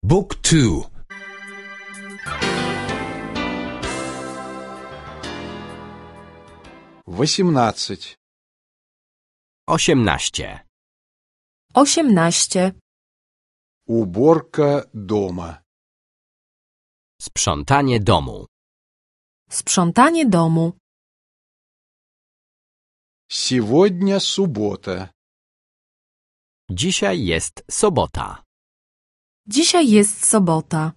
Book 2. 18. 18. 18. Уборка дома. Sprzątanie domu. Sprzątanie domu. Сегодня суббота. Dzisiaj jest sobota. Dzisiaj jest sobota.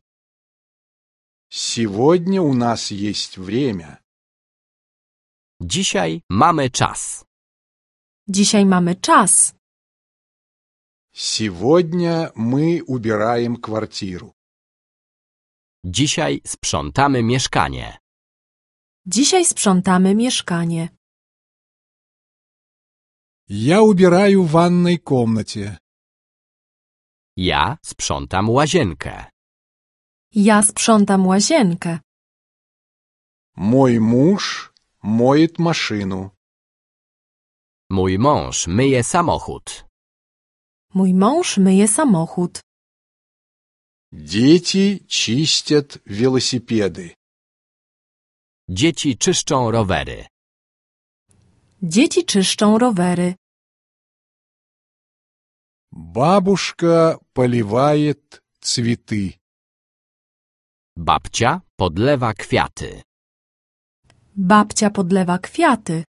Сегодня у нас есть время. Dzisiaj mamy czas. Dzisiaj mamy czas. Сегодня мы убираем квартиру. Dzisiaj sprzątamy mieszkanie. Dzisiaj sprzątamy mieszkanie. Я убираю в ванной комнате. Ja sprzątam łazienkę. Ja sprzątam łazienkę. Мой муж моет машину. Mój mąż myje samochód. Mój mąż myje samochód. Дети чистят велосипеды. Dzieci czyszczą rowery. Dzieci czyszczą rowery. Бабушка поливает цветы. Babcia podlewa kwiaty. Babcia podlewa kwiaty.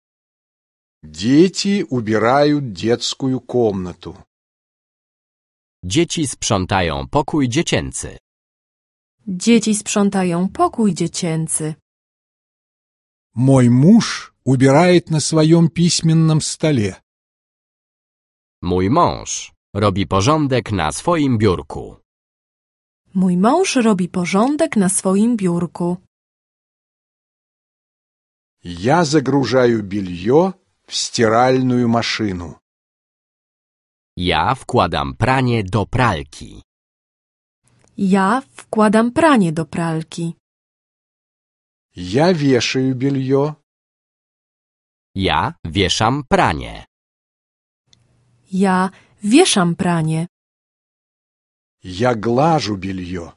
Дети убирают детскую комнату. Dzieci sprzątają pokój dziecięcy. Dzieci sprzątają pokój dziecięcy. Мой муж убирает на своем письменном столе. Mój mąż robi porządek na swoim biurku. Mój mąż robi porządek na swoim biurku. Я загружаю белье в стиральную машину. Ja wkładam pranie do pralki. Ja wkładam pranie do pralki. Я вешаю белье. Ja wieszam pranie. Ja wieszam pranie. Я глажу белье.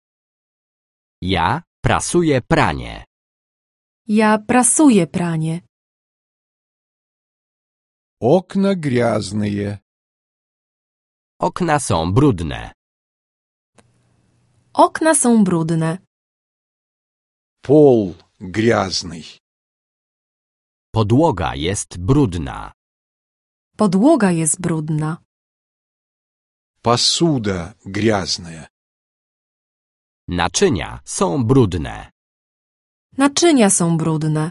Ja prasuję pranie. Ja prasuję pranie. Окна грязные. Okna są brudne. Okna są brudne. Пол грязный. Podłoga jest brudna. Podłoga jest brudna. Посуда грязная. Naczynia są brudne. Naczynia są brudne.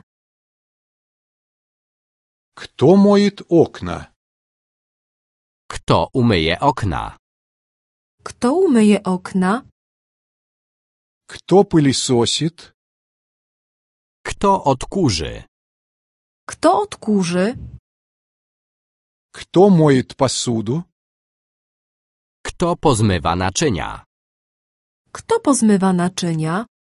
Кто моет окна? Kto umyje okna? Kto umyje okna? Кто пылесосит? Kto odkurzy? Kto odkurzy? Кто моет посуду? Kto pozmywa naczynia? Kto pozmywa naczynia?